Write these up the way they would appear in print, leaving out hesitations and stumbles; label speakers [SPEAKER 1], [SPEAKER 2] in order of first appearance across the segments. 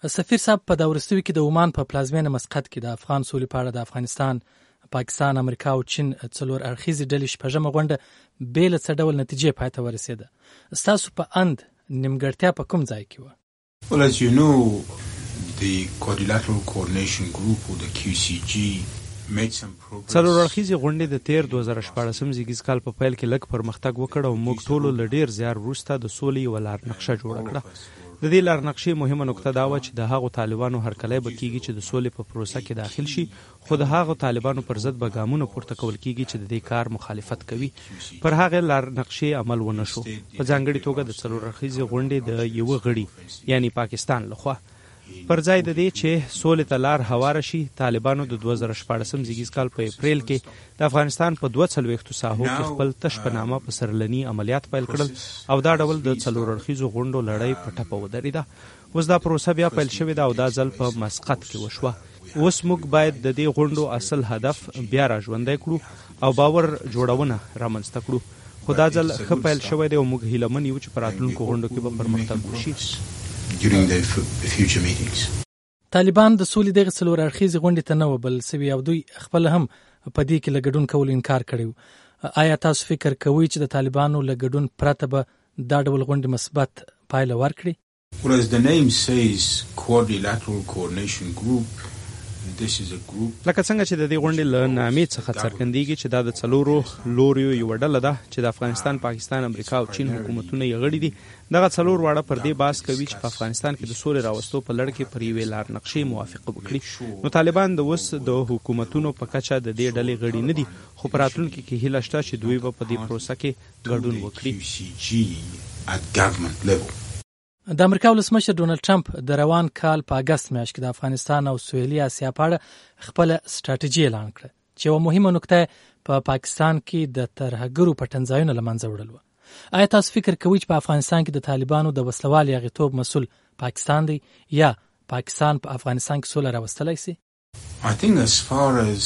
[SPEAKER 1] سفیر صاحب په دا وروستیو کې د عمان په پلازمینه مسقط کې د افغان سولې په اړه د افغانستان، پاکستان، امریکا او چین څلور اړخیزې ډلې شپږمه غونډه بې له څه ډول نتیجې پای ته ورسېده. ستاسو په اند نیمګړتیا په کوم ځای کې وه؟
[SPEAKER 2] Well, as you know, the Quadrilateral Coordination Group or the QCG made some progress.
[SPEAKER 3] څلور اړخیزې غونډې د تیر 2014 زیږیز کال په پیل کې لږ پرمختګ وکړ او موږ ټولو له ډیر زیار وروسته د سولې یوه لارنقشه جوړه کړه. د دې لارنقشې مهمه نکته دا وه چې د هغو طالبانو هرکلی به کیږي چې د سولې په پروسه کې داخل شي، خو د هغو طالبانو پر ضد به ګامونه پورته کول کیږي چې د دې کار مخالفت کوي. پر هغې لارنقشې عمل ونه شو، په ځانګړې توګه د څلور اړخیزې غونډې د یوه غړي یعنی پاکستان لخوا. پر ځای د دې چې سولې ته لار هواره شي، طالبانو د 2014 زیږیز کال په اپریل کې د افغانستان په 42 ساحو کې خپل تش په نامه پسرلني عملیات پیل کړل او دا ډول د څلور اړخیزو غونډو لړۍ په ټپه ودرېده. اوس دا پروسه بیا پیل شوې ده او دا ځل په مسقط کې وشوه. اوس موږ باید د دې غونډو اصل هدف بیا را ژوندی کړو او باور جوړونه رامنځته کړو. خو دا ځل ښه پیل شوی دی او موږ هیله من یو چې په راتلونکو غونډو کې به پرمختګ وشي.
[SPEAKER 2] During the future meetings.
[SPEAKER 1] طالبان د سولې دغه څلور اړخیزې غونډې ته نه وبل سوي او دوی خپل هم په دې کې له ګډون کولو انکار کړی. آیا تاسو فکر کوئ چې د طالبانو له ګډون پرته به دا ډول غونډې مثبت پایله ورکړي؟
[SPEAKER 2] Well, as the name says, Quadrilateral Coordination Group, this is a group.
[SPEAKER 3] لکه څنګه چې د دې غونډې له نامې څخه څرګندېږي چې دا د څلورو لوریو یوه ډله ده چې د افغانستان، پاکستان، امریکا او چین حکومتونه یې غړي دي. دغه څلور واړه پر دې بحث کوي چې په افغانستان کې د سولې راوستو په لړ کې پر یوې لارنقشې موافقه وکړي. نو طالبان د اوس د حکومتونو په کچه د دې ډلې غړي نه دي، خو په راتلونکي کې هیله شته چې دوی به په دې پروسه کې ګډون
[SPEAKER 2] وکړي.
[SPEAKER 1] د امریکا ولسمشر ډونالد ټرمپ د روان کال په اګست میاشت کې د افغانستان او سویلي اسیا په اړه خپله سټراټیجي اعلان کړه چې یوه مهمه نکته په پاکستان کې د ترهګرو پټنځایونه له منځه وړل وه. آیا تاسو فکر کوئ چې په افغانستان کې د طالبانو د وسلوالي اغېتوب مسؤل پاکستان دی یا پاکستان په افغانستان کې سوله راوستلی سي؟
[SPEAKER 2] I think as far as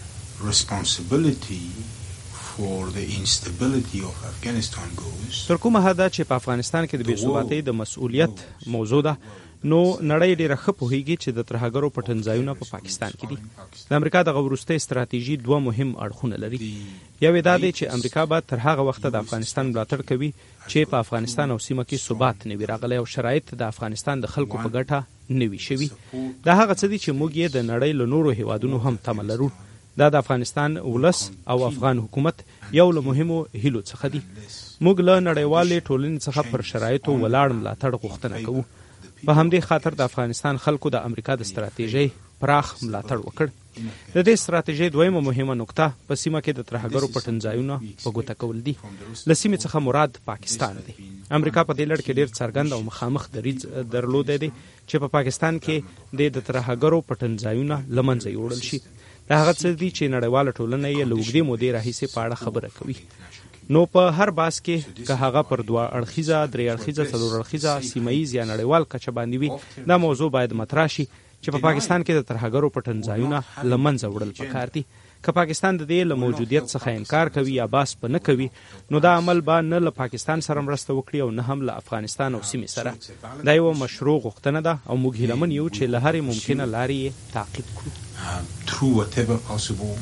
[SPEAKER 2] responsibility for the instability of Afghanistan goes,
[SPEAKER 3] تر کومه حده چې په افغانستان کې د بې ثباتۍ د مسؤلیت موضوع ده، نو نړۍ ډېره ښه پوهیږي چې د ترهګرو پټنځایونه په پاکستان کې دي. د امریکا دغه وروستۍ ستراتیژي دوه مهم اړخونه لري. یو یې دا دی چې امریکا به تر هغه وخته د افغانستان ملاتړ کوي چې په افغانستان او سیمه کې ثبات نه وي راغلی او شرایط د افغانستان د خلکو په ګټه نه وي شوي. دا هغه څه دي چې موږ یې د نړۍ له نورو هیوادونو هم تمه لرو. دا د افغانستان ولس او افغان حکومت یو له مهمو هیلو څخه دي. موږ له نړیوالې ټولنې څخه پر شرایطو ولاړ ملاتړ غوښتنه کوو. په همدې خاطر د افغانستان خلکو د امریکا د ستراتیژۍ پراخ ملاتړ وکړ. د دې ستراتیژۍ دویمه مهمه نکته په سیمه کې د ترهګرو پټنځایونه په ګوته کول دي. له سیمې څخه مراد پاکستان دی. امریکا په دې لړ کې ډېر څرګند او مخامخ دریځ درلودی دی چې په پاکستان کې د ترهګرو پټنځایونه له منځه یوړل شي. دا هغه څه دي چې نړیواله ټولنه یې له اوږدې مودې راهیسې په اړه خبره کوي. نو په هر بحث کې که هغه پر دوه اړخیزه، درې اړخیزه، څلور اړخیزه، سیمه ییز یا نړیوال کچه باندې وي، دا موضوع باید مطرح شي چې په پاکستان کې د ترهګرو پټنځایونه له منځه وړل پکار دي. که پاکستان د دې له موجودیت څخه انکار کوي یا بحث په نه کوي، نو دا عمل به نه له پاکستان سره مرسته وکړي او نه هم له افغانستان او سیمې سره. دا یوه مشروع غوښتنه ده او موږ هیله من یو چې له هرې ممکنه لارې یې تعقیب کړو.
[SPEAKER 2] through whatever possible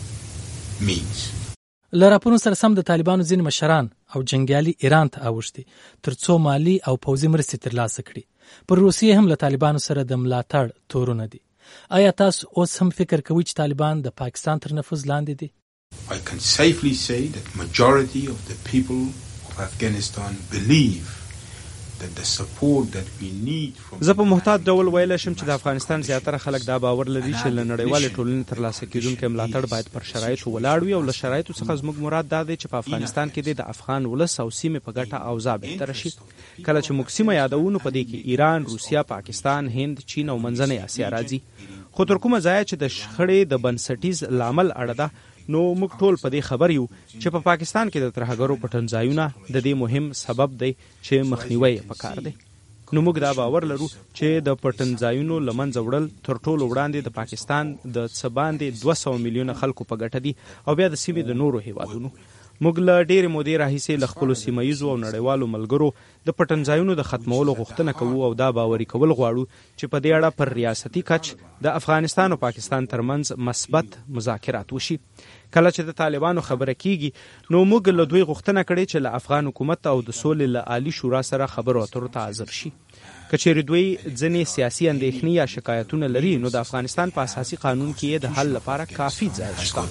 [SPEAKER 2] means.
[SPEAKER 1] له راپورونو سره سم د طالبانو ځینې مشران او جنګیالي ایران ته اوښتي تر څو مالي او پوځي مرستې ترلاسه کړي. پر روسیې هم له طالبانو سره د ملاتړ تورونه دي. آیا تاسو اوس هم فکر کوئ چې طالبان د پاکستان تر نفوذ لاندې دي؟
[SPEAKER 2] I can safely say that majority of the people of Afghanistan believe that the support that we need from
[SPEAKER 3] زه په محتاط ډول ویلی شم چې د افغانستان زیاتره خلک دا باور لري چې له نړیوالې ټولنې ترلاسه کیدونکی ملاتړ باید پر شرایطو ولاړ وي او له شرایطو څخه زموږ مراد دا دی چې په افغانستان کې د افغان ولس او سیمې په ګټه اوضاع بهتره شي. کله چې موږ سیمه یادوو نو په دې کې ایران، روسیه، پاکستان، هند، چین او منځنۍ اسیا راځي. خو تر کومه ځایه چې د شخړې د بنسټیز لامل اړه ده، نو موږ ټول په دې خبر یو چې په پاکستان کې د ترهګرو پټنځایونه د دې مهم سبب دی چې مخنیوی یې پکار دی. نو موږ دا باور لرو چې د پټنځایونو له منځه وړل تر ټولو وړاندې د پاکستان د څه باندې 200 میلیونه خلکو په ګټه دي او بیا د سیمې د نورو هیوادونو. موږ له ډېرې مودې راهیسې له خپلو سیمهییزو او نړیوالو ملګرو د پټنځایونو د ختمولو غوښتنه کوو او دا باوري کول غواړو چې په دې اړه پر ریاستي کچ د افغانستان او پاکستان ترمنځ مثبت مذاکرات وشي. کله چې د طالبانو خبره کیږي نو موږ له دوی غوښتنه کړې چې له افغان حکومت او د سولې له عالی شورا سره خبرو اترو ته حاضر شي. که چیرې دوی ځینې سیاسي اندېښنې یا شکایتونه لري نو د افغانستان په اساسي قانون کې د حل لپاره کافي ځای شته.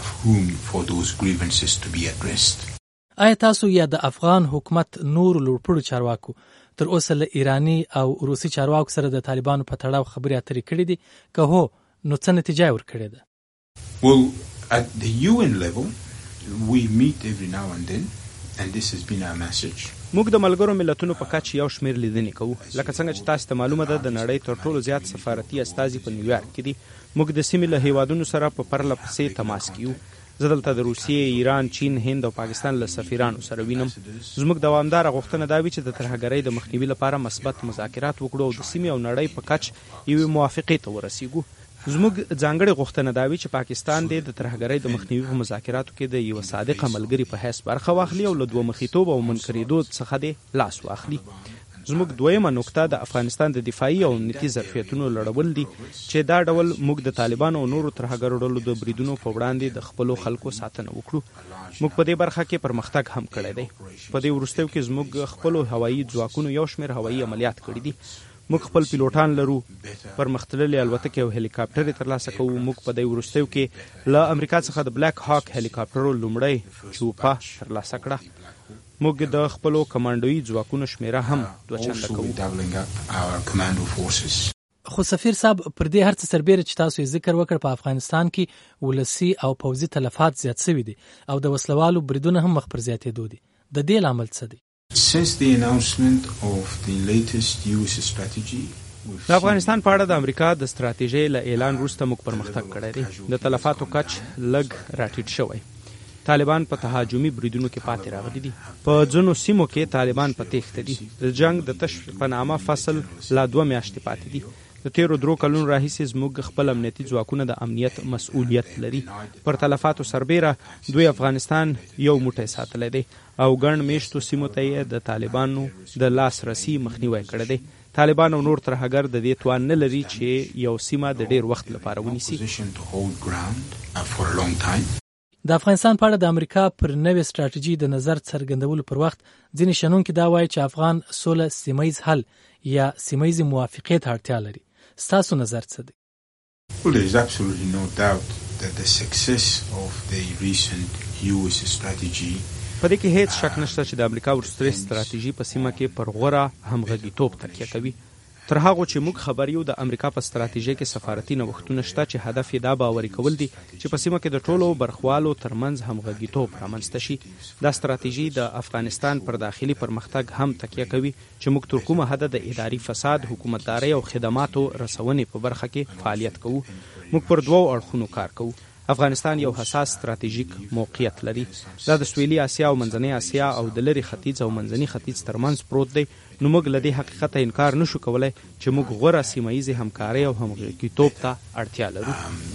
[SPEAKER 1] آیا تاسو یا د افغان حکومت نور لوړپوړو چارواکو تر اوسه له ایرانی او روسي چارواکو سره د طالبانو په تړاو خبرې اترې کړې دي؟ که هو نو څه نتیجه ورکړې ده؟
[SPEAKER 2] Well, at the UN level, we meet every now and then, and this has been our message.
[SPEAKER 3] موږ د ملګرو ملتونو په کچ یو شمېر لیدنې کوو. لکه څنګه چې تاسو ته معلومه ده د نړۍ تر ټولو زیات سفارتي استازي په نیویارک کې دي. موږ د سیمې له هیوادونو سره په پرله پسې تماس کې یو. زه دلته د روسیې، ایران، چین، هند او پاکستان له سفیرانو سره وینم. زموږ دوامداره غوښتنه دا وي چې د ترهګرۍ د مخنیوي لپاره مثبت مذاکرات وکړو او د سیمې او نړۍ په کچ یوې موافقې ته ورسیږو. زموږ ځانګړې غوښتنه دا وي چې پاکستان د ترهګرۍ د مخنیوي په مذاکراتو کې د یو صادقه ملګري په حیث برخه واخلي او له دوه مخیتوب او منکرېدو څخه د لاس واخلي. زموږ دویمه نقطه د افغانستان د دفاعي او امنیتي ظرفیتونو لړول دي چې دا ډول موږ د طالبانو او نورو ترهګرو ډلو د بریدونو په وړاندې د خپلو خلکو ساتنه وکړو. موږ په دې برخه کې پرمختګ هم کړی دی. په دې وروستیو کې زموږ خپلو هوایي ځواکونو یو شمېر هوایي عملیات کړي دي. موږ خپل پیلوټان لرو، پرمختللې الوتکې او هلیکاپټرې ترلاسه کوو. موږ په دې وروستیو کې له امریکا څخه د بلیک هاک هلیکاپټرو لومړی چوپه ترلاسه کړه. موږ د خپلو کمانډوي ځواکونو شمیره هم دوه چنده کوو.
[SPEAKER 1] خو سفیر صاحب پر دې هر څه سربېره چې تاسو یې ذکر وکړ په افغانستان کې ولسی او پوځي تلفات زیات شوي دي او د وسلوالو بریدونه هم مخ پر زیاتېدو دي. د دې لامل څه دی؟
[SPEAKER 2] Since the announcement of the latest US strategy,
[SPEAKER 3] د افغانستان په اړه د امریکا د ستراتیژۍ له اعلان وروسته موږ پرمختګ کړی دی. د تلفاتو کچ لږ راټیټ شوی. طالبان په تهاجمي بریدونو کې پاتې راغلي دي. په ځینو سیمو کې طالبان په تېښته دي. د جنگ د تش په نامه فصل لا 2 میاشتې پاتې دي. د تیرو 3 کلونو راهیسې زموږ خپل امنیتي ځواکونه د امنیت مسؤلیت لري. پر تلفاتو سربېره دوی افغانستان یو موټی ساتلی دی او ګڼ میشتو سیمو ته یې د طالبانو د لاسرسي مخنیوی کړی دی. طالبان او نور ترهګر د دې توان نه لري چې یو سیمه د ډیر وخت لپاره ونیسي.
[SPEAKER 1] د افغانستان په اړه د امریکا پر نوې ستراتیژي د نظر څرګندولو پر وخت ځینې شنونکي دا وایي چې افغان سوله سیمهیز حل یا سیمهیزې موافقې ته اړتیا لري. ستاسو نظر څه دی؟
[SPEAKER 2] Well, there is absolutely no doubt that the success of the recent US strategy
[SPEAKER 3] په دې کې هیڅ شک نشته چې د امریکا وروستۍ ستراتیژي په سیمه کې پر غوره همغږیتوب تکیه کوي. تر هغه چې موږ خبر یو د امریکا په ستراتیژي کې سفارتي نوښتونه شته چې هدف یې دا باوري کول دي چې په سیمه کې د ټولو برخوالو ترمنځ همغږیتوب رامنځته شي. دا ستراتیژي د افغانستان پر داخلي پرمختګ هم تکیه کوي چې موږ تر کومه حده د اداري فساد، حکومتدارۍ او خدماتو رسونې په برخه کې فعالیت کوو. موږ پر 2 اړخونو کار کوو. افغانستان یو حساس ستراتیژیک موقعیت لري. دا د سویلي اسیا او منځنۍ اسیا او د لرې ختیځ او منځني ختیځ ترمنځ پروت دی. نو موږ له دې حقیقت انکار نشو کولای چې موږ غوره سیمهییزې همکارۍ او همغږیتوب ته اړتیا لرو.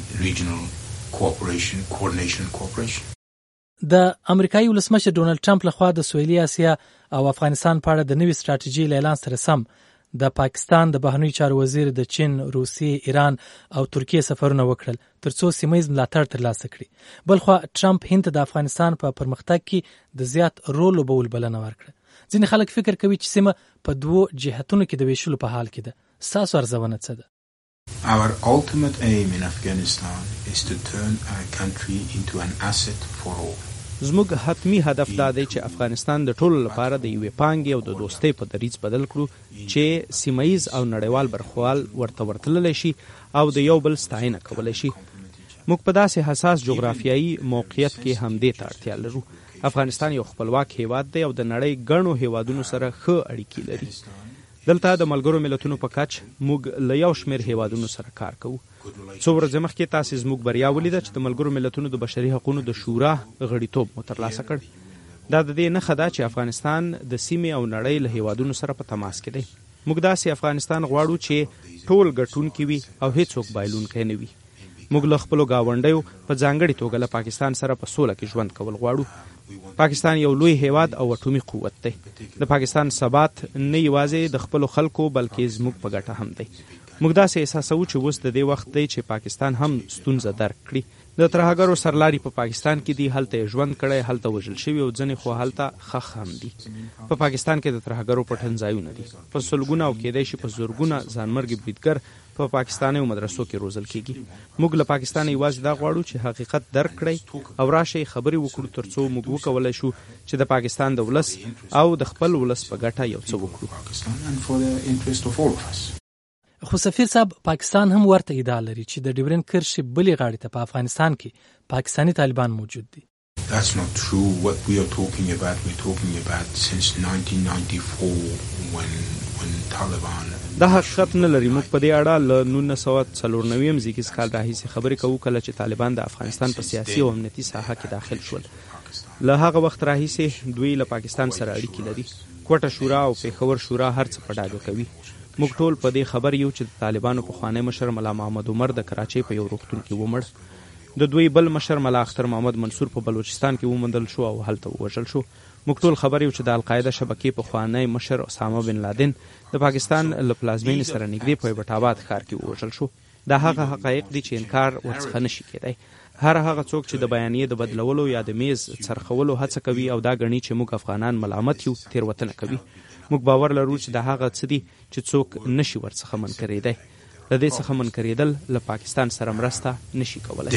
[SPEAKER 1] د امریکایي ولسمشر ډونالډ ټرمپ لخوا د سویلي اسیا او افغانستان په اړه د نوې ستراتیژۍ له اعلان سره سم د پاکستان د بهرنیو چارو وزیر د چین، روسیې، ایران او ترکیې سفرونه وکړل ترڅو سیمهییز ملاتړ ترلاسه کړي. بلخوا ټرمپ هند ته د افغانستان په پرمختګ کې د زیات رول لوبول بلنه ورکړه. ځینې خلک فکر کوي چې سیمه په 2 جهتونو کې د ویشلو په حال کې ده. ستاسو ارزونه څه ده؟
[SPEAKER 2] Our ultimate aim in Afghanistan is to turn our country into an asset for all.
[SPEAKER 3] زموږ حتمی هدف دا دی چې افغانستان د ټولو لپاره د یوې پانګې او د دوستۍ په دریځ بدل کړو چې سیمهییز او نړیوال برخوال ورته ورتللی شي او د یو بل ستاینه کولی شي. موږ په داسې حساس جغرافیایي موقعیت کې همدې ته اړتیا لرو. افغانستان یو خپلواک هیواد دی او د نړۍ ګڼو هیوادونو سره ښه اړیکې لري. دلته د ملګرو ملتونو په کچ موږ له یو شمېر هیوادونو سره کار کوو. څو ورځې مخکې تاسې زموږ بریا ولیده چې د ملګرو ملتونو د بشري حقوقو د شورا غړیتوب مو ترلاسه کړ. دا د دې نښه ده چې افغانستان د سیمې او نړۍ له هیوادونو سره په تماس کې دی. موږ داسې افغانستان غواړو چې ټول ګټونکي وي او هیڅوک بایلونکی نه وي. موږ له خپلو ګاونډیو په ځانګړي توګه له پاکستان سره په سوله کې ژوند کول غواړو. پاکستان یو لوی هیواد او اټومي قوت دی. د پاکستان ثبات نه یوازې د خپلو خلکو بلکې زموږ په ګټه هم دی. موږ داسې احساسوو چې اوس د دې وخت دی چې پاکستان هم ستونزه درک کړي. د ترهګرو سرلاري په پاکستان کې دي، هلته ژوند کړی، هلته وژل شوي او ځینې خو هلته ښخ هم دي. په پاکستان کې د ترهګرو پټنځایونه دي. په سلګونه او کېدای شي په زرګونه ځانمرګي بریدګر په پاکستاني مدرسو کې روزل کیږي. موږ له پاکستان یوازې دا غواړو چې حقیقت درک کړئ او راشي خبرې وکړو ترڅو موږ وکولای شو چې د پاکستان د ولس او د خپل ولس په ګټه یو څه وکړو.
[SPEAKER 1] خو سفیر صاحب، پاکستان هم ورته ادعا لري چې د ډیورند کرښې بلې غاړې ته په افغانستان کې پاکستانی طالبان موجود دي.
[SPEAKER 2] That's not true. What we are talking about, we're talking about since 1994 when Taliban.
[SPEAKER 3] دا حقیقت نه لري. موږ په دې اړه له 1994 زیږیز کال راهیسې خبرې کوو کله چې طالبان د افغانستان په سیاسي او امنیتي ساحه کې داخل شول. له هغه وخت راهیسې دوی له پاکستان سره اړیکې لري. کوټه شورا او پیښور شورا هر څه په ډاګه کوي. موږ ټول په دې خبر یو چې د طالبانو پخوانی مشر ملا محمد عمر د کراچۍ په یو روغتون کې ومړ. د دوی بل مشر ملا اختر محمد منصور په بلوچستان کې وموندل شو او هلته ووژل شو. موږ ټول خبر یو چې د القاعده شبکې پخوانی مشر اسامه بن لادن د پاکستان له پلازمینې سره نږدې په ایبټ ښار کې ووژل شو. دا هغه حقایق دي چې انکار ورڅخه نشي کېدای. هر هغه څوک چې د بیانیې د بدلولو یا د میز څرخولو هڅه کوي او دا ګڼي چې موږ افغانان ملامت یو، تېروتنه کوي. موږ باور لرو چې د هغه څه دي چې څوک نشي ورڅخه منکرېدای. د دې څخه منکرېدل له پاکستان سره مرسته نشي کولای.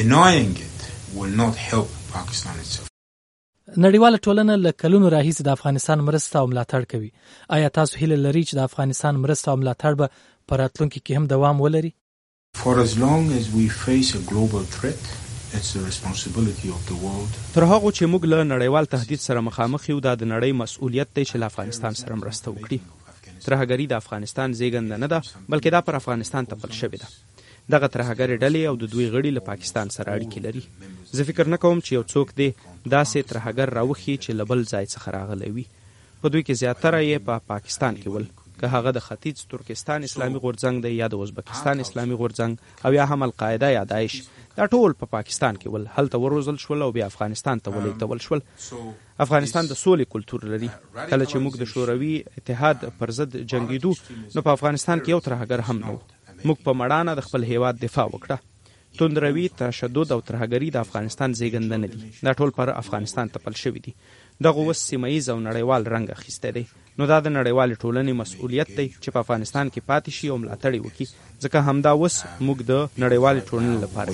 [SPEAKER 1] نړیواله ټولنه له کلونو راهیسې د افغانستان مرسته او ملاتړ کوي. آیا تاسو هیله لرئ چې د افغانستان مرسته او ملاتړ به په راتلونکي کې هم دوام ولري؟
[SPEAKER 2] For as long as we face a global threat, it's the responsibility of the world.
[SPEAKER 3] تر هغه چې موږ له نړیوال تهدید سره مخامخ یو، دا د نړۍ مسؤلیت دی چې له افغانستان سره مرسته وکړي. ترهګري د افغانستان زیږنده نه ده، بلکې دا پر افغانستان تپل شوې ده. دغه ترهګرې ډلې او د دوی غړي له پاکستان سره اړیکې لري. زه فکر نه کوم چې یو څوک دی داسې ترهګر راوخي چې له بل ځای څخه راغلی وي. په دوی کې زیاتره یې په پاکستان کې ول، که هغه د ختیځ ترکستان اسلامي غورځنګ دی یا د ازبکستان اسلامي غورځنګ او یا هم القاعده یا داعش، دا ټول په پاکستان کې ول، هلته وروزل شول او بیا افغانستان ته ولېږدول شول. افغانستان د سولې کلتور لري. کله چې موږ د شوروي اتحاد پر ضد جنګېدو نو په افغانستان کې یو ترهګر هم نه و. موږ په مړانه د خپل هیواد دفاع وکړه. توندروي، تشدد او ترهګري د افغانستان زیږنده نه دي. دا ټول پر افغانستان تپل شوي دي. دغه اوس سیمه ییز او نړیوال رنګ اخیستی دی. نو دا د نړیوالې ټولنې مسؤلیت دی چې په افغانستان کې پاتې شي او ملاتړ یې وکړي. ځکه همدا اوس موږ د نړیوالې ټولنې لپاره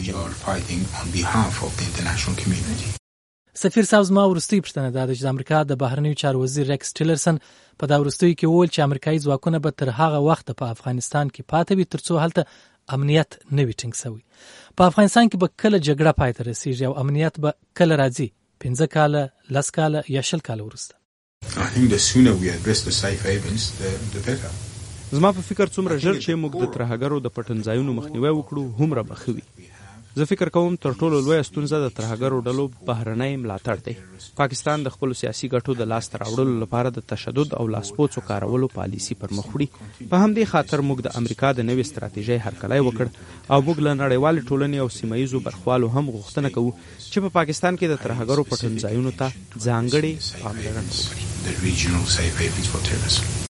[SPEAKER 3] جنګېږو.
[SPEAKER 1] سفیر صاحب، زما وروستۍ پوښتنه دا ده چې د امریکا د بهرنیو چارو وزیر ریکس ټیلرسن په دا وروستیو کې وویل چې امریکایي ځواکونه به تر هغه وخته په افغانستان کې پاتې وي تر څو هلته امنیت نه وي ټینګ شوی. په افغانستان کې به کله جګړه پای ته رسیږي او امنیت به کله راځي؟ 15 کاله، 10 کاله یا 20 کاله وروسته؟
[SPEAKER 3] زما په فکر څومره ژر چې موږ د ترهګرو د پټنځایونو مخنیوی وکړو هومره به ښه وي. زه فکر کوم تر ټولو لویه ستونزه د ترهګرو ډلو بهرنی ملاتړ دی. پاکستان د خپلو سیاسي ګټو د لاسته راوړلو لپاره د تشدد او لاسپوڅو کارولو پالیسي پر مخ وړي. په همدې خاطر موږ د امریکا د نوې ستراتیژۍ هرکلی وکړ او موږ له نړیوالې ټولنې او سیمه ییزو برخوالو هم غوښتنه کوو چې په پاکستان کې د ترهګرو پټنځایونو ته ځانګړې پاملرنه وکړي.